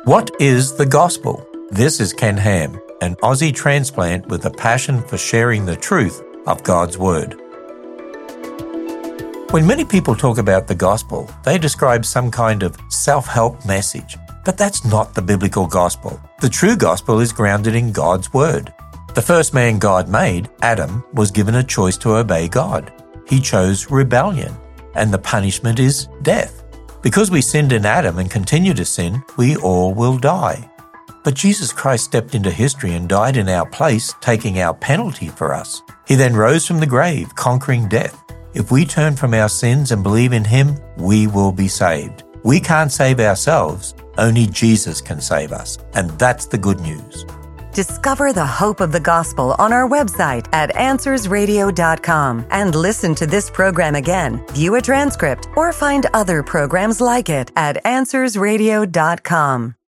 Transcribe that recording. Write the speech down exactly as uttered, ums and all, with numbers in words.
What is the gospel? This is Ken Ham, an Aussie transplant with a passion for sharing the truth of God's Word. When many people talk about the gospel, they describe some kind of self-help message. But that's not the biblical gospel. The true gospel is grounded in God's Word. The first man God made, Adam, was given a choice to obey God. He chose rebellion, and the punishment is death. Because we sinned in Adam and continue to sin, we all will die. But Jesus Christ stepped into history and died in our place, taking our penalty for us. He then rose from the grave, conquering death. If we turn from our sins and believe in Him, we will be saved. We can't save ourselves. Only Jesus can save us. And that's the good news. Discover the hope of the gospel on our website at answers radio dot com and listen to this program again, view a transcript, or find other programs like it at answers radio dot com.